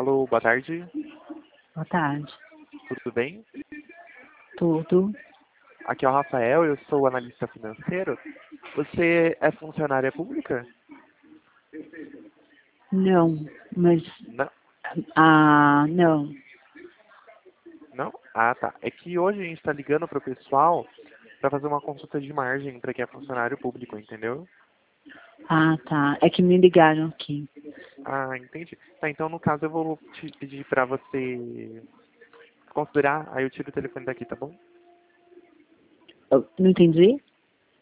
Alô, boa tarde. Boa tarde. Tudo bem? Tudo? Aqui é o Rafael, eu sou analista financeiro. Você é funcionária pública? Não, mas... Não. Não. Não? Ah, tá. É que hoje a gente está ligando para o pessoal para fazer uma consulta de margem para quem é funcionário público, entendeu? Ah, tá. É que me ligaram aqui. Ah, entendi. Tá, então no caso eu vou te pedir para você considerar, aí eu tiro o telefone daqui, tá bom? Eu não entendi?